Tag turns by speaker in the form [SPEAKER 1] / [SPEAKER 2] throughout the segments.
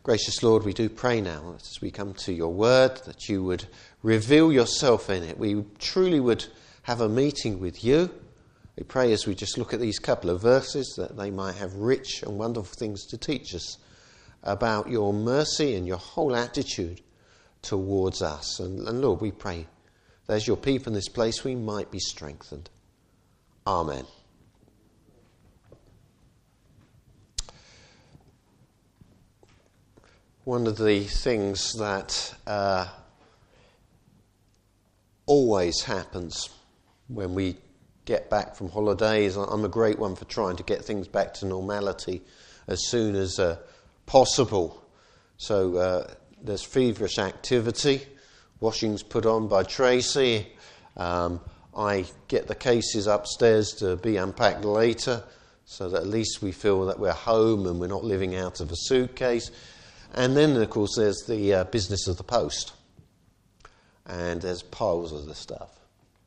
[SPEAKER 1] Gracious Lord, we do pray now as we come to your word that you would reveal yourself in it. We truly would have a meeting with you. We pray as we just look at these couple of verses that they might have rich and wonderful things to teach us about your mercy and your whole attitude towards us. And Lord, we pray that as your people in this place we might be strengthened. Amen. One of the things that always happens when we get back from holidays, I'm a great one for trying to get things back to normality as soon as possible. So there's feverish activity, washing's put on by Tracy. I get the cases upstairs to be unpacked later so that at least we feel that we're home and we're not living out of a suitcase. And then, of course, there's the business of the post. And there's piles of the stuff.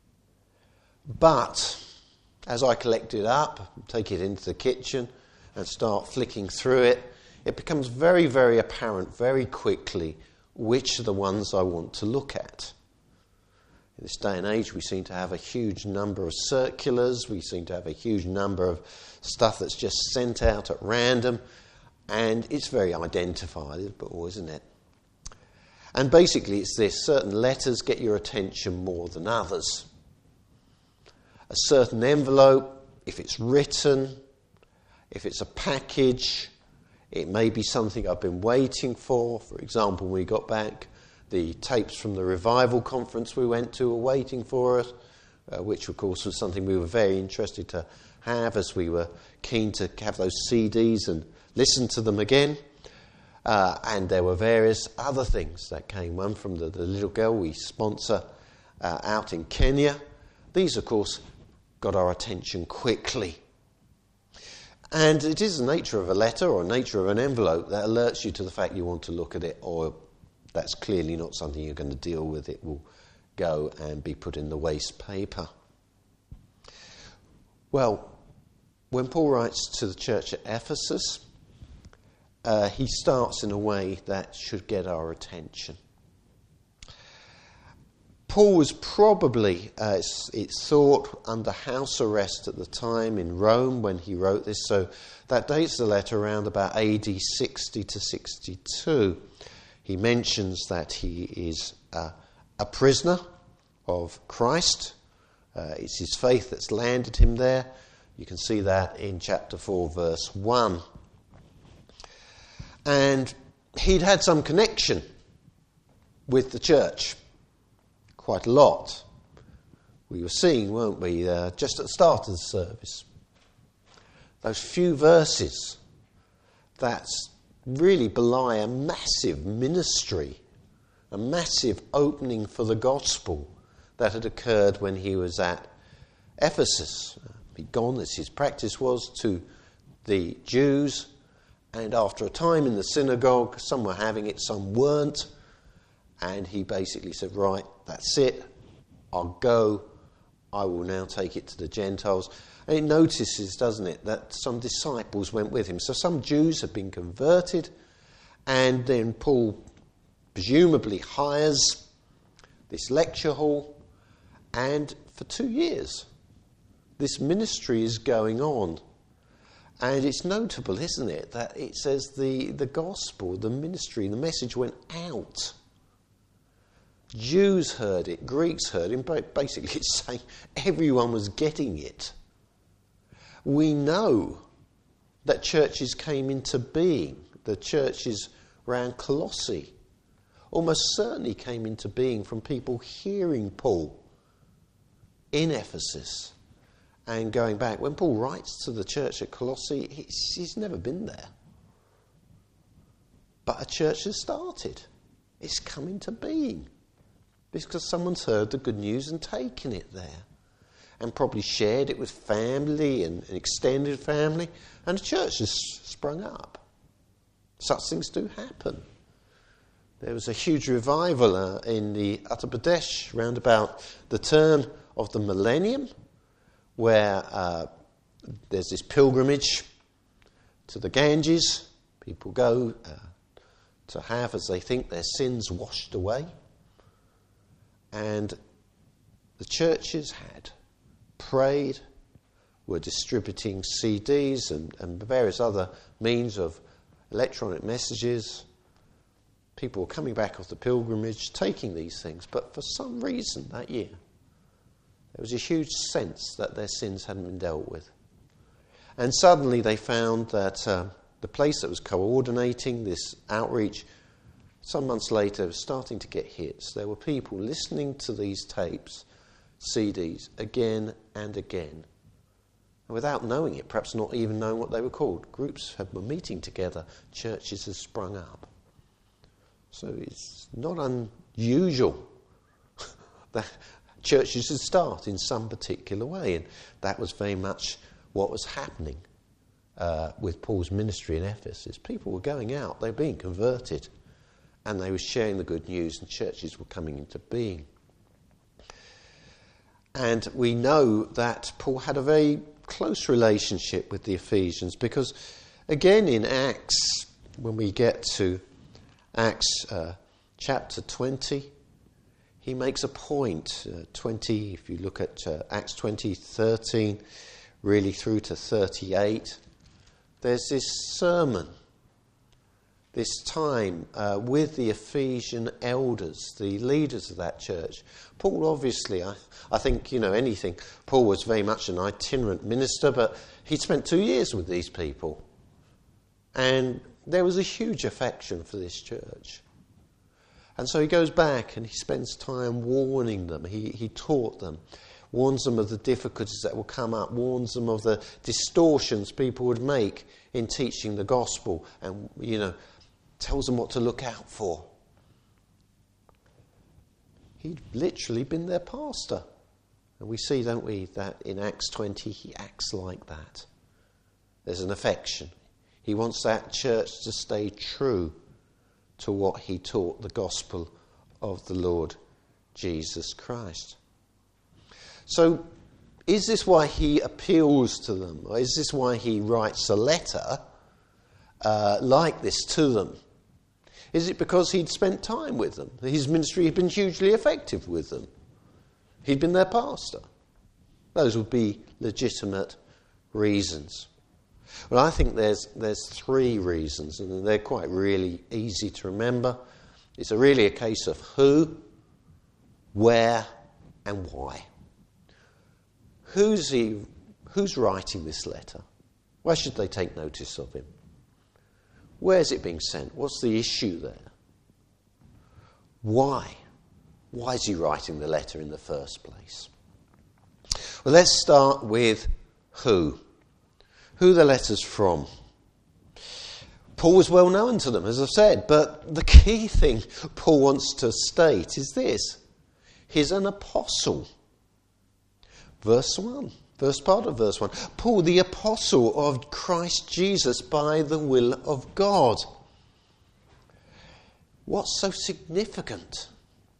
[SPEAKER 1] But as I collect it up, take it into the kitchen and start flicking through it, it becomes very, very apparent very quickly which are the ones I want to look at. In this day and age, we seem to have a huge number of circulars. We seem to have a huge number of stuff that's just sent out at random. And it's very identifiable, isn't it? And basically it's this: certain letters get your attention more than others. A certain envelope, if it's written, if it's a package, it may be something I've been waiting for. For example, when we got back, the tapes from the revival conference we went to were waiting for us, which of course was something we were very interested to have, as we were keen to have those CDs and listen to them again. And there were various other things that came. One from the little girl we sponsor out in Kenya. These, of course, got our attention quickly. And it is the nature of a letter or nature of an envelope that alerts you to the fact you want to look at it, or that's clearly not something you're going to deal with. It will go and be put in the waste paper. Well, when Paul writes to the church at Ephesus, he starts in a way that should get our attention. Paul was probably, it's thought, under house arrest at the time in Rome when he wrote this, so that dates the letter around about AD 60 to 62. He mentions that he is a prisoner of Christ. It's his faith that's landed him there. You can see that in chapter 4, verse 1. And he'd had some connection with the church, quite a lot. We were seeing, weren't we, just at the start of the service, those few verses that really belie a massive ministry, a massive opening for the gospel that had occurred when he was at Ephesus. He'd gone, as his practice was, to the Jews. And after a time in the synagogue, some were having it, some weren't. And he basically said, right, that's it. I'll go. I will now take it to the Gentiles. And it notices, doesn't it, that some disciples went with him. So some Jews had been converted. And then Paul presumably hires this lecture hall. And for 2 years, this ministry is going on. And it's notable, isn't it, that it says the gospel, the ministry, the message went out. Jews heard it, Greeks heard it, but basically it's saying everyone was getting it. We know that churches came into being. The churches around Colossae almost certainly came into being from people hearing Paul in Ephesus. And going back, when Paul writes to the church at Colossae, he's never been there. But a church has started. It's come into being. Because someone's heard the good news and taken it there. And probably shared it with family and extended family. And a church has sprung up. Such things do happen. There was a huge revival in the Uttar Pradesh round about the turn of the millennium, where there's this pilgrimage to the Ganges. People go to have, as they think, their sins washed away. And the churches had prayed, were distributing CDs and various other means of electronic messages. People were coming back off the pilgrimage, taking these things. But for some reason that year, there was a huge sense that their sins hadn't been dealt with. And suddenly they found that the place that was coordinating this outreach, some months later, was starting to get hits. There were people listening to these tapes, CDs, again and again. And without knowing it, perhaps not even knowing what they were called, groups were meeting together, churches had sprung up. So it's not unusual that churches would start in some particular way, and that was very much what was happening with Paul's ministry in Ephesus. People were going out, they were being converted, and they were sharing the good news, and churches were coming into being. And we know that Paul had a very close relationship with the Ephesians, because again in Acts, when we get to Acts chapter 20, he makes a point. 20, if you look at Acts 20:13, really through to 38, there's this sermon, this time with the Ephesian elders, the leaders of that church. Paul, obviously, I think, anything. Paul was very much an itinerant minister, but he'd spent 2 years with these people. And there was a huge affection for this church. And so he goes back and he spends time warning them. He taught them, warns them of the difficulties that will come up, warns them of the distortions people would make in teaching the gospel, and, tells them what to look out for. He'd literally been their pastor. And we see, don't we, that in Acts 20 he acts like that. There's an affection. He wants that church to stay true to what he taught, the gospel of the Lord Jesus Christ. So, is this why he appeals to them? Or is this why he writes a letter like this to them? Is it because he'd spent time with them? His ministry had been hugely effective with them. He'd been their pastor. Those would be legitimate reasons. Well, I think there's 3 reasons, and they're quite really easy to remember. It's really a case of who, where, and why. Who's writing this letter? Why should they take notice of him? Where's it being sent? What's the issue there? Why? Why is he writing the letter in the first place? Well, let's start with who. Who the letter's from. Paul was well known to them, as I've said, but the key thing Paul wants to state is this. He's an apostle. First part of verse 1. Paul, the apostle of Christ Jesus by the will of God. What's so significant?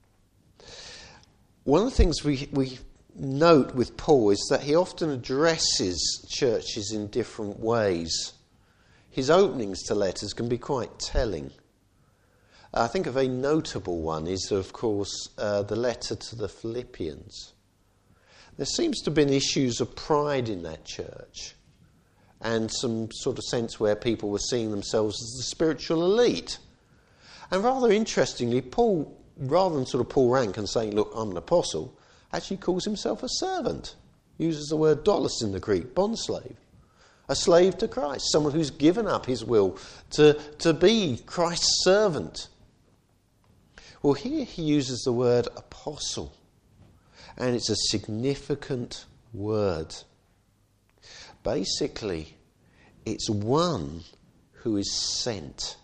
[SPEAKER 1] One of the things we note with Paul is that he often addresses churches in different ways. His openings to letters can be quite telling. I think a very notable one is, of course, the letter to the Philippians. There seems to have been issues of pride in that church, and some sort of sense where people were seeing themselves as the spiritual elite. And rather interestingly, Paul, rather than sort of pull rank and saying, look, I'm an apostle, actually calls himself a servant. Uses the word doulos in the Greek, bondslave. A slave to Christ, someone who's given up his will to be Christ's servant. Well, here he uses the word apostle, and it's a significant word. Basically, it's one who is sent.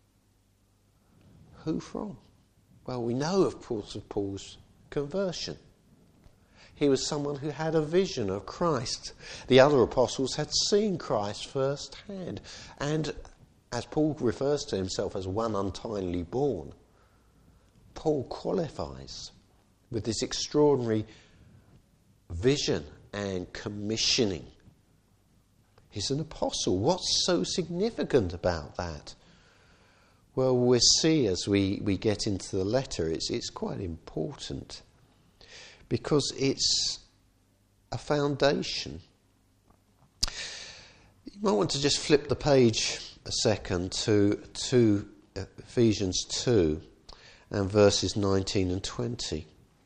[SPEAKER 1] Who from? Well, we know, of course, of Paul's conversion. He was someone who had a vision of Christ. The other apostles had seen Christ firsthand. And as Paul refers to himself as one untimely born, Paul qualifies with this extraordinary vision and commissioning. He's an apostle. What's so significant about that? Well, we'll see as we get into the letter, it's quite important because it's a foundation. You might want to just flip the page a second to Ephesians 2 and verses 19 and 20.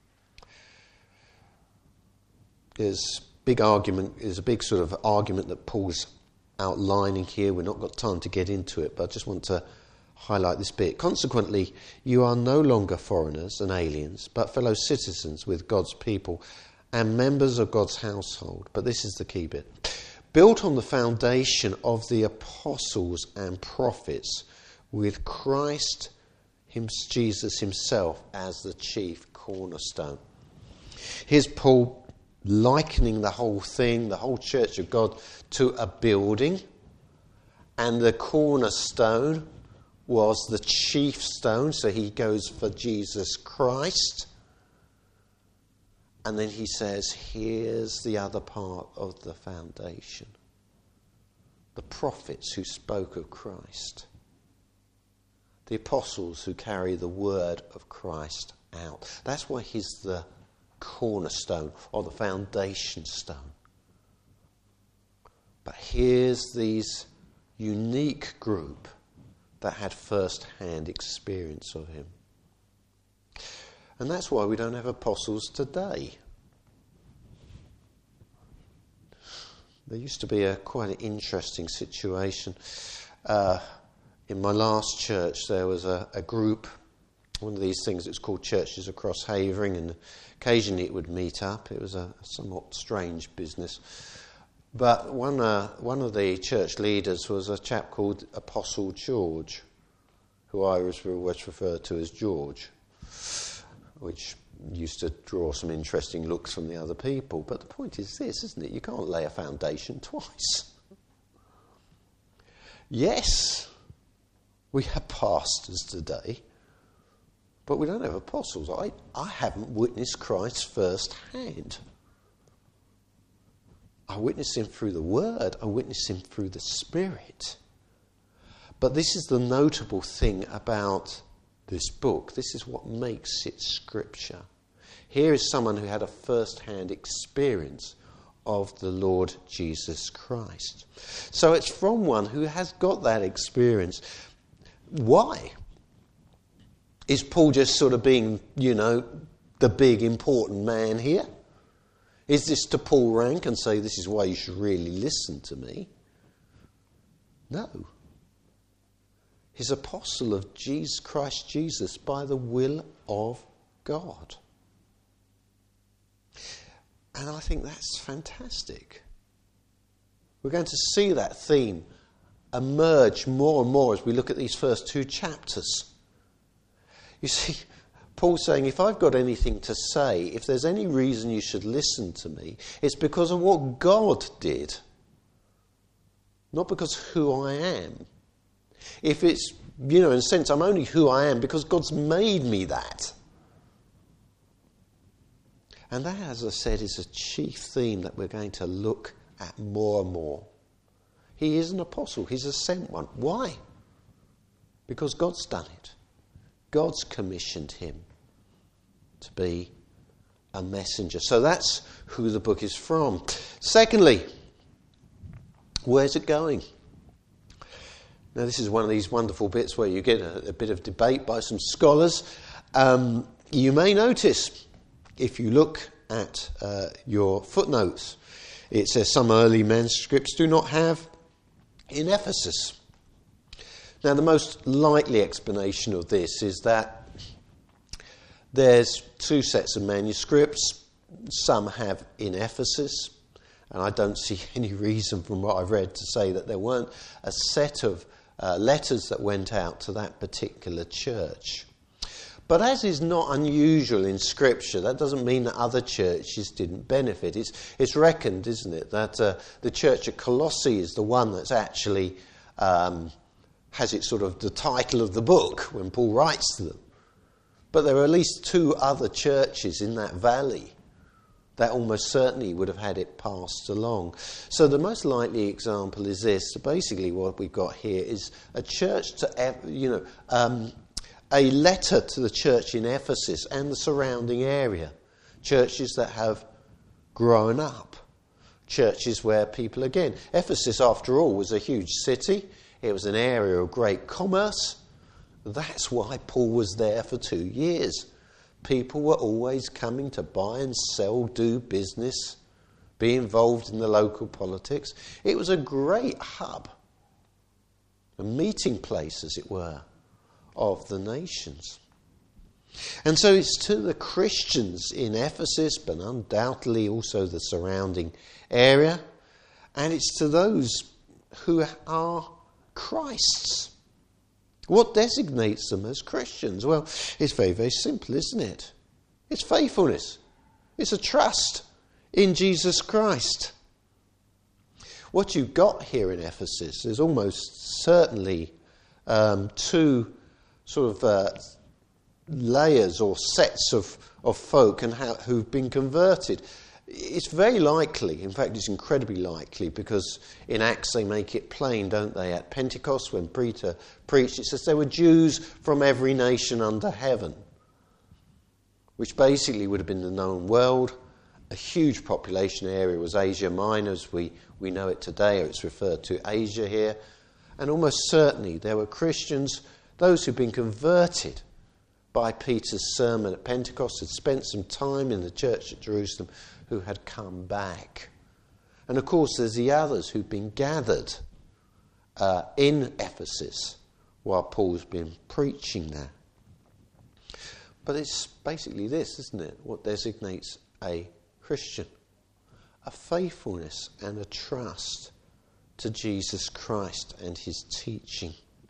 [SPEAKER 1] There's a big sort of argument that Paul's outlining here. We've not got time to get into it, but I just want to highlight this bit. Consequently, you are no longer foreigners and aliens, but fellow citizens with God's people and members of God's household. But this is the key bit. Built on the foundation of the apostles and prophets, with Christ Jesus himself as the chief cornerstone. Here's Paul likening the whole thing, the whole church of God, to a building, and the cornerstone was the chief stone, so he goes for Jesus Christ. And then he says, here's the other part of the foundation. The prophets who spoke of Christ. The apostles who carry the word of Christ out. That's why he's the cornerstone or the foundation stone. But here's these unique group that had first-hand experience of him. And that's why we don't have apostles today. There used to be quite an interesting situation. In my last church, there was a group, one of these things that's called Churches Across Havering, and occasionally it would meet up. It was a somewhat strange business. But one of the church leaders was a chap called Apostle George, who I was referred to as George, which used to draw some interesting looks from the other people. But the point is this, isn't it? You can't lay a foundation twice. Yes, we have pastors today, but we don't have apostles. I haven't witnessed Christ firsthand. I witnessed him through the Word. I witnessed him through the Spirit. But this is the notable thing about this book. This is what makes it Scripture. Here is someone who had a first-hand experience of the Lord Jesus Christ. So it's from one who has got that experience. Why? Is Paul just sort of being, the big important man here? Is this to pull rank and say this is why you should really listen to me? No. He's apostle of Jesus Christ Jesus by the will of God. And I think that's fantastic. We're going to see that theme emerge more and more as we look at these first two chapters. You see, Paul's saying, if I've got anything to say, if there's any reason you should listen to me, it's because of what God did, not because of who I am. If it's, in a sense, I'm only who I am because God's made me that. And that, as I said, is a chief theme that we're going to look at more and more. He is an apostle. He's a sent one. Why? Because God's done it. God's commissioned him to be a messenger. So that's who the book is from. Secondly, where's it going? Now, this is one of these wonderful bits where you get a bit of debate by some scholars. You may notice, if you look at your footnotes, it says some early manuscripts do not have in Ephesus. Now, the most likely explanation of this is that there's two sets of manuscripts. Some have in Ephesus, and I don't see any reason from what I've read to say that there weren't a set of letters that went out to that particular church. But as is not unusual in Scripture, that doesn't mean that other churches didn't benefit. It's reckoned, isn't it, that the church at Colossae is the one that's actually has it sort of the title of the book when Paul writes to them. But there are at least two other churches in that valley that almost certainly would have had it passed along. So the most likely example is this. So basically what we've got here is a church to, a letter to the church in Ephesus and the surrounding area. Churches that have grown up. Churches where people, again, Ephesus after all was a huge city. It was an area of great commerce. That's why Paul was there for 2 years. People were always coming to buy and sell, do business, be involved in the local politics. It was a great hub, a meeting place, as it were, of the nations. And so it's to the Christians in Ephesus, but undoubtedly also the surrounding area, and it's to those who are Christ's. What designates them as Christians? Well, it's very, very simple, isn't it? It's faithfulness. It's a trust in Jesus Christ. What you've got here in Ephesus is almost certainly two sort of layers or sets of folk and who've been converted. It's very likely, in fact it's incredibly likely, because in Acts they make it plain, don't they? At Pentecost when Peter preached, it says there were Jews from every nation under heaven, which basically would have been the known world. A huge population area was Asia Minor, as we know it today, or it's referred to Asia here. And almost certainly there were Christians, those who'd been converted by Peter's sermon at Pentecost, had spent some time in the church at Jerusalem, who had come back. And of course there's the others who've been gathered in Ephesus while Paul's been preaching there. But it's basically this, isn't it? What designates a Christian? A faithfulness and a trust to Jesus Christ and his teaching.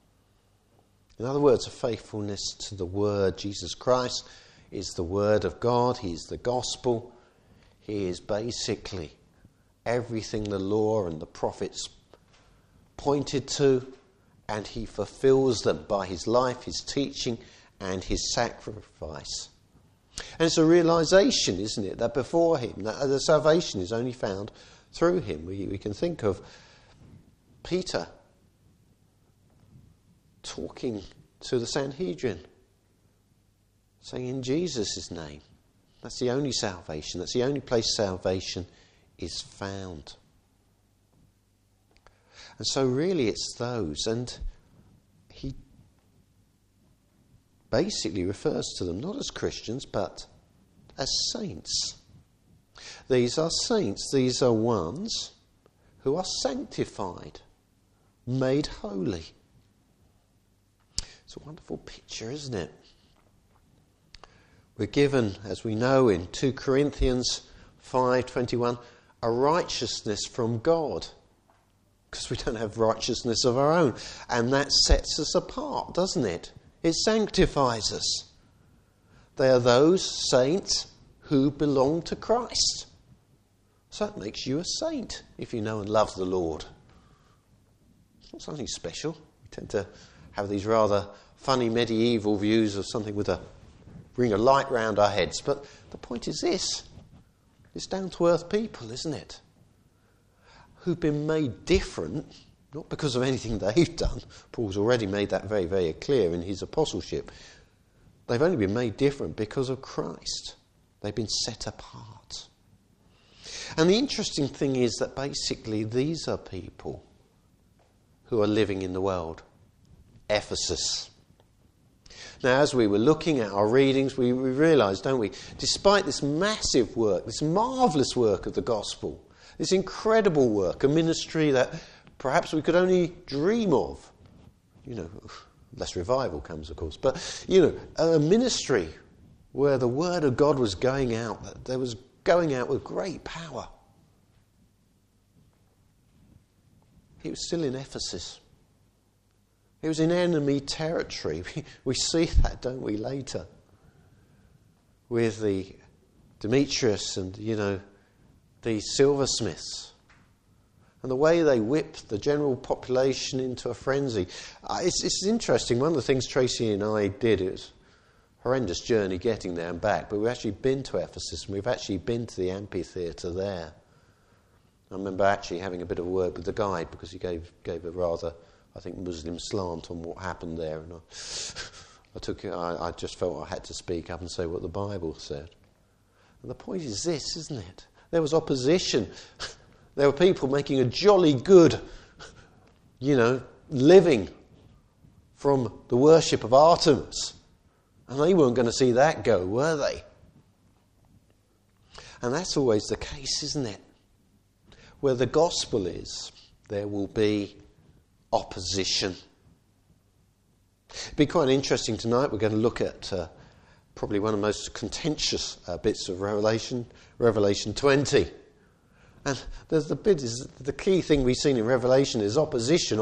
[SPEAKER 1] In other words, a faithfulness to the Word. Jesus Christ is the Word of God. He is the gospel. He is basically everything the law and the prophets pointed to, and he fulfills them by his life, his teaching, and his sacrifice. And it's a realization, isn't it, that before him, that the salvation is only found through him. We can think of Peter talking to the Sanhedrin, saying in Jesus' name. That's the only salvation. That's the only place salvation is found. And so really it's those. And he basically refers to them not as Christians but as saints. These are saints. These are ones who are sanctified, made holy. It's a wonderful picture, isn't it? We're given, as we know in 2 Corinthians 5:21, a righteousness from God. Because we don't have righteousness of our own. And that sets us apart, doesn't it? It sanctifies us. They are those saints who belong to Christ. So that makes you a saint if you know and love the Lord. It's not something special. We tend to have these rather funny medieval views of something with a ring of light round our heads. But the point is this. It's down-to-earth people, isn't it? Who've been made different, not because of anything they've done. Paul's already made that very, very clear in his apostleship. They've only been made different because of Christ. They've been set apart. And the interesting thing is that basically these are people who are living in the world. Ephesus. Now, as we were looking at our readings, we realised, don't we, despite this massive work, this marvellous work of the gospel, this incredible work, a ministry that perhaps we could only dream of, unless revival comes, of course, but, a ministry where the word of God was going out, that was going out with great power. It was still in Ephesus. It was in enemy territory. We see that, don't we, later? With the Demetrius and, the silversmiths. And the way they whipped the general population into a frenzy. It's interesting. One of the things Tracy and I did, it was horrendous journey getting there and back, but we've actually been to Ephesus and we've actually been to the amphitheatre there. I remember actually having a bit of a word with the guide because he gave a rather, I think, Muslim slant on what happened there, and I just felt I had to speak up and say what the Bible said. And the point is this, isn't it? There was opposition. There were people making a jolly good, living from the worship of Artemis. And they weren't going to see that go, were they? And that's always the case, isn't it? Where the gospel is, there will be opposition. It'll be quite interesting tonight. We're going to look at probably one of the most contentious bits of Revelation 20. And the key thing we've seen in Revelation is opposition.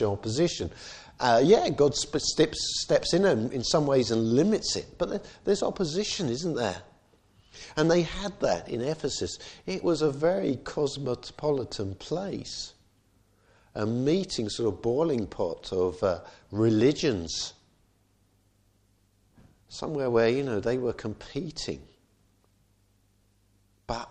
[SPEAKER 1] God steps in some ways and limits it, but there's opposition, isn't there? And they had that in Ephesus. It was a very cosmopolitan place, a meeting, sort of boiling pot of religions, somewhere where, they were competing. But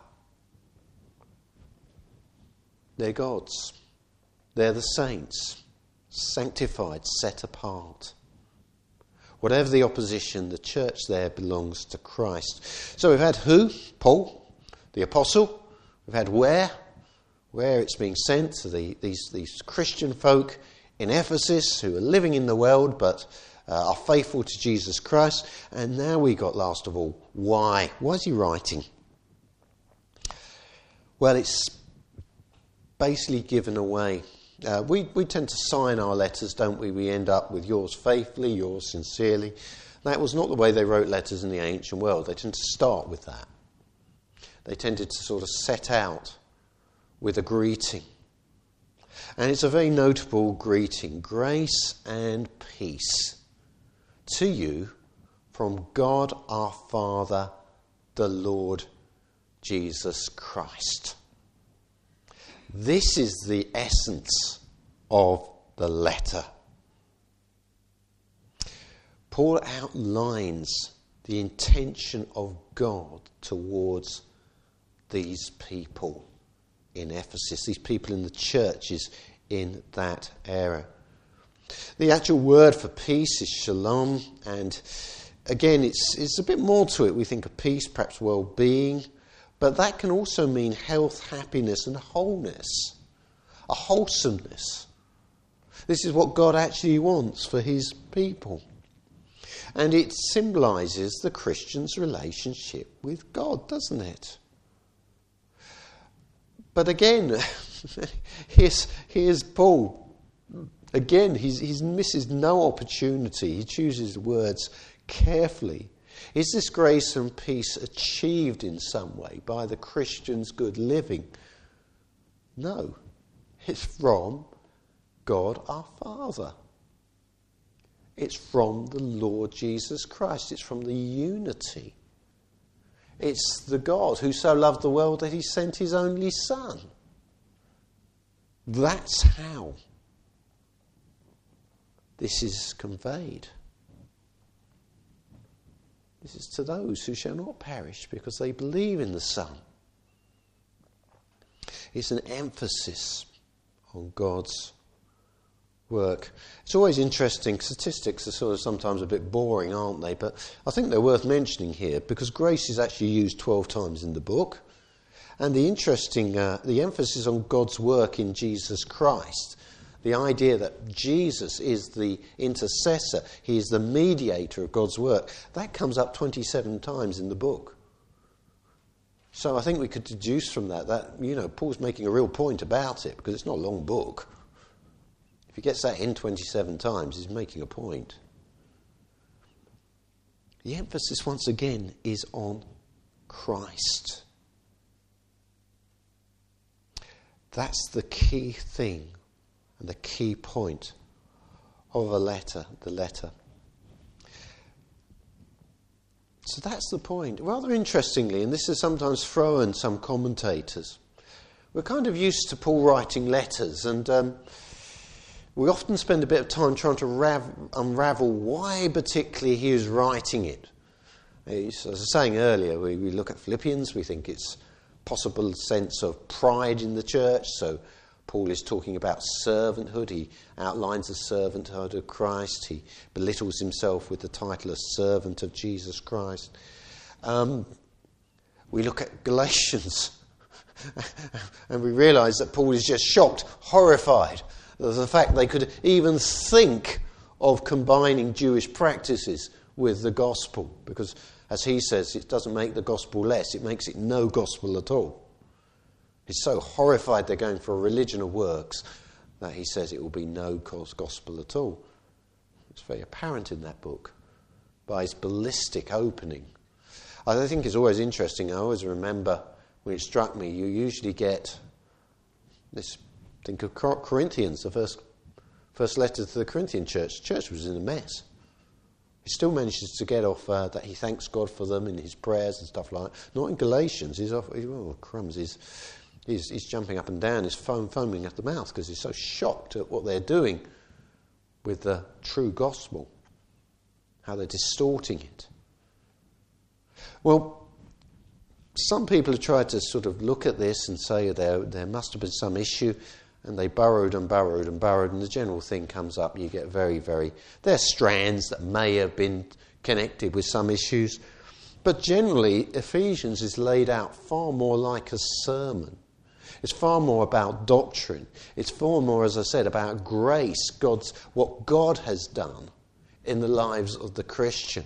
[SPEAKER 1] they're God's. They're the saints, sanctified, set apart. Whatever the opposition, the church there belongs to Christ. So we've had who? Paul, the apostle. We've had where it's being sent to these Christian folk in Ephesus who are living in the world but are faithful to Jesus Christ. And now we got, last of all, why? Why is he writing? Well, it's basically given away. We tend to sign our letters, don't we? We end up with yours faithfully, yours sincerely. That was not the way they wrote letters in the ancient world. They tend to start with that. They tended to sort of set out with a greeting. And it's a very notable greeting. Grace and peace to you from God our Father, the Lord Jesus Christ. This is the essence of the letter. Paul outlines the intention of God towards these people in Ephesus, these people in the churches in that era. The actual word for peace is shalom, and again it's a bit more to it. We think of peace, perhaps well-being, but that can also mean health, happiness and wholeness, a wholesomeness. This is what God actually wants for his people. And it symbolises the Christian's relationship with God, doesn't it? But again, here's Paul. Again, he misses no opportunity. He chooses the words carefully. Is this grace and peace achieved in some way by the Christian's good living? No. It's from God our Father. It's from the Lord Jesus Christ. It's from the unity. It's the God who so loved the world that he sent his only Son. That's how this is conveyed. This is to those who shall not perish because they believe in the Son. It's an emphasis on God's work. It's always interesting. Statistics are sort of sometimes a bit boring, aren't they? But I think they're worth mentioning here because grace is actually used 12 times in the book. And the emphasis on God's work in Jesus Christ, the idea that Jesus is the intercessor, he is the mediator of God's work, that comes up 27 times in the book. So I think we could deduce from that, Paul's making a real point about it because it's not a long book. If he gets that in 27 times, he's making a point. The emphasis, once again, is on Christ. That's the key thing and the key point of the letter. So that's the point. Rather interestingly, and this is sometimes thrown some commentators, we're kind of used to Paul writing letters, and we often spend a bit of time trying to unravel why particularly he is writing it. As I was saying earlier, we look at Philippians, we think it's possible sense of pride in the church. So Paul is talking about servanthood. He outlines the servanthood of Christ. He belittles himself with the title of servant of Jesus Christ. We look at Galatians and we realise that Paul is just shocked, horrified at the fact they could even think of combining Jewish practices with the gospel, because, as he says, it doesn't make the gospel less, it makes it no gospel at all. He's so horrified they're going for a religion of works that he says it will be no gospel at all. It's very apparent in that book by his ballistic opening. I think it's always interesting. I always remember when it struck me, you usually get this, think of Corinthians, the first letter to the Corinthian church. The church was in a mess. He still manages to get off that he thanks God for them in his prayers and stuff like that. Not in Galatians. He's off, oh, crumbs. He's jumping up and down. He's foaming at the mouth because he's so shocked at what they're doing with the true gospel, how they're distorting it. Well, some people have tried to sort of look at this and say there must have been some issue, and they burrowed and burrowed and burrowed, and the general thing comes up. You get there are strands that may have been connected with some issues, but generally Ephesians is laid out far more like a sermon. It's far more about doctrine. It's far more, as I said, about grace, what God has done in the lives of the Christian.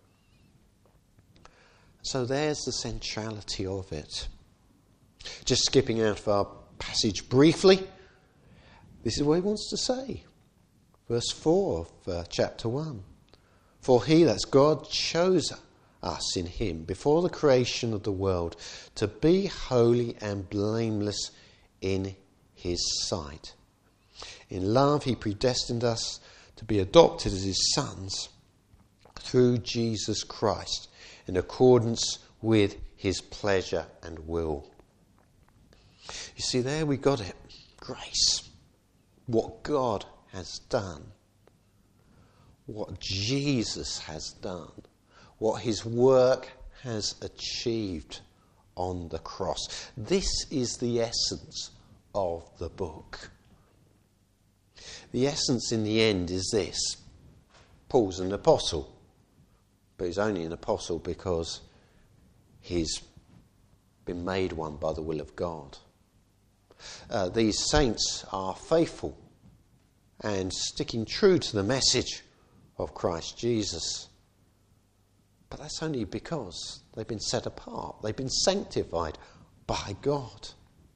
[SPEAKER 1] So there's the centrality of it. Just skipping out of our passage briefly, this is what he wants to say. Verse 4 of chapter 1. For he, that's God, chose us in him before the creation of the world to be holy and blameless in his sight. In love he predestined us to be adopted as his sons through Jesus Christ, in accordance with his pleasure and will. You see, there we got it. Grace. What God has done. What Jesus has done. What his work has achieved on the cross. This is the essence of the book. The essence in the end is this. Paul's an apostle. But he's only an apostle because he's been made one by the will of God. These saints are faithful and sticking true to the message of Christ Jesus. But that's only because they've been set apart. They've been sanctified by God.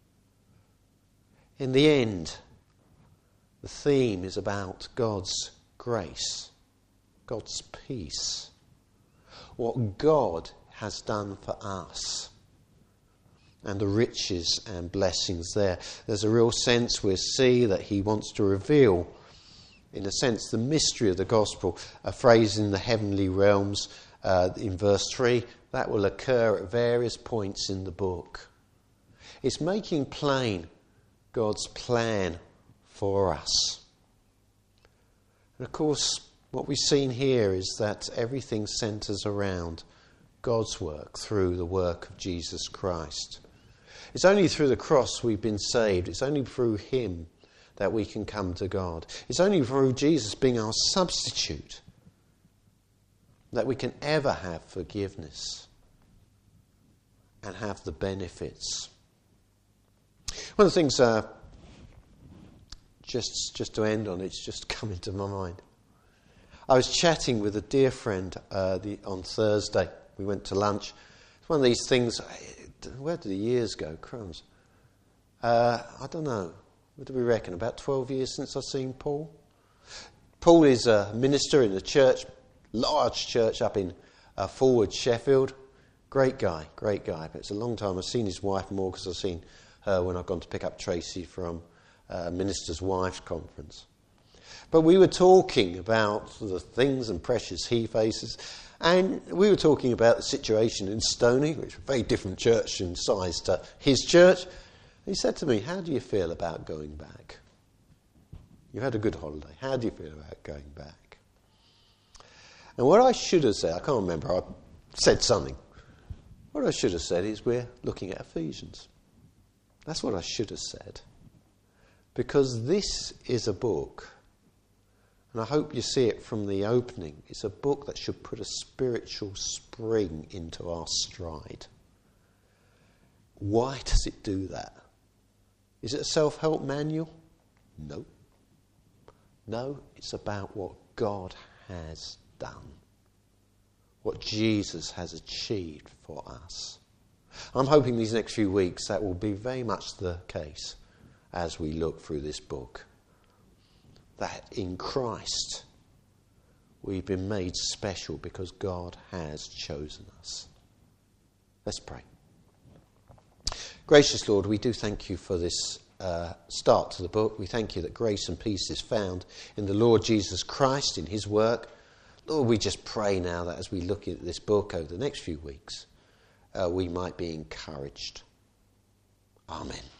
[SPEAKER 1] In the end, the theme is about God's grace, God's peace. What God has done for us and the riches and blessings there. There's a real sense we see that he wants to reveal, in a sense, the mystery of the gospel. A phrase in the heavenly realms in verse 3, that will occur at various points in the book. It's making plain God's plan for us. And of course, what we've seen here is that everything centres around God's work through the work of Jesus Christ. It's only through the cross we've been saved. It's only through him that we can come to God. It's only through Jesus being our substitute that we can ever have forgiveness and have the benefits. One of the things, just to end on, it's just come into my mind. I was chatting with a dear friend on Thursday. We went to lunch. It's one of these things, where did the years go? Crumbs. I don't know. What do we reckon? About 12 years since I've seen Paul? Paul is a minister in a church, large church up in Forward, Sheffield. Great guy. But it's a long time. I've seen his wife more because I've seen her when I've gone to pick up Tracy from Minister's Wives Conference. But we were talking about the things and pressures he faces, and we were talking about the situation in Stoney, which is a very different church in size to his church. He said to me, how do you feel about going back? You've had a good holiday. How do you feel about going back? And what I should have said, I can't remember, I said something. What I should have said is we're looking at Ephesians. That's what I should have said. Because this is a book, and I hope you see it from the opening, it's a book that should put a spiritual spring into our stride. Why does it do that? Is it a self-help manual? No. No, it's about what God has done. What Jesus has achieved for us. I'm hoping these next few weeks that will be very much the case as we look through this book. That in Christ we've been made special because God has chosen us. Let's pray. Gracious Lord, we do thank you for this start to the book. We thank you that grace and peace is found in the Lord Jesus Christ, in his work. Lord, we just pray now that as we look at this book over the next few weeks, we might be encouraged. Amen.